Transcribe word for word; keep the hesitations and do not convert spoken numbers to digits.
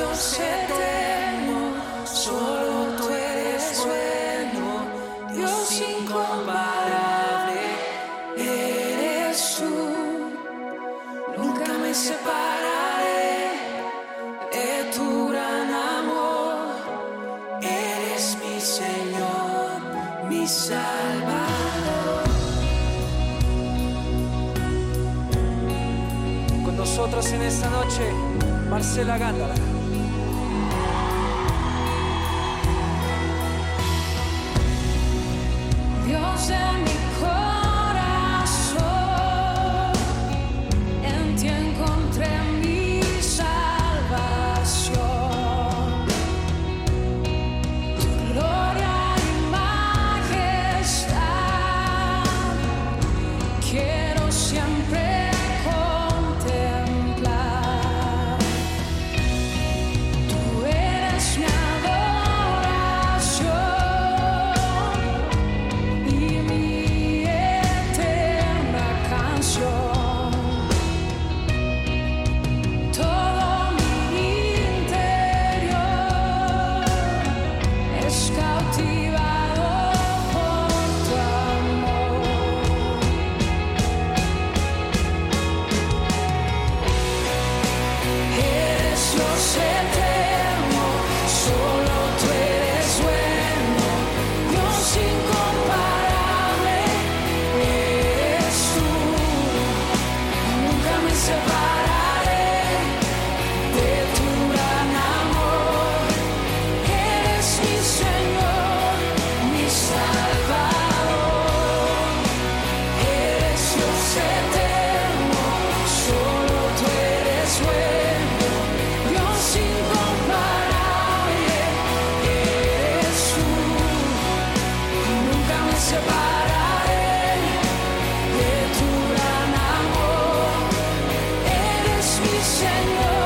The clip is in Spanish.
Dios eterno, solo tú eres bueno, Dios incomparable, eres tú. Nunca me separaré de tu gran amor, eres mi Señor, mi Salvador. Con nosotros en esta noche, Marcela Gándara. Dios de mi corazón, en ti encontré mi salvación. Tu gloria y majestad quiero siempre contemplar. Tú eres mi adoración y mi eterna canción. Todo mi interior es cautivado por tu amor. Eres Dios eterno, solo tú eres bueno, Dios incomparable, eres tú. Nunca me separaré de tu gran amor, eres mi Señor, mi Salvador. Eres Dios eterno, solo tú eres bueno, Dios incomparable, eres tú. Nunca me separaré de tu gran amor, eres mi Señor.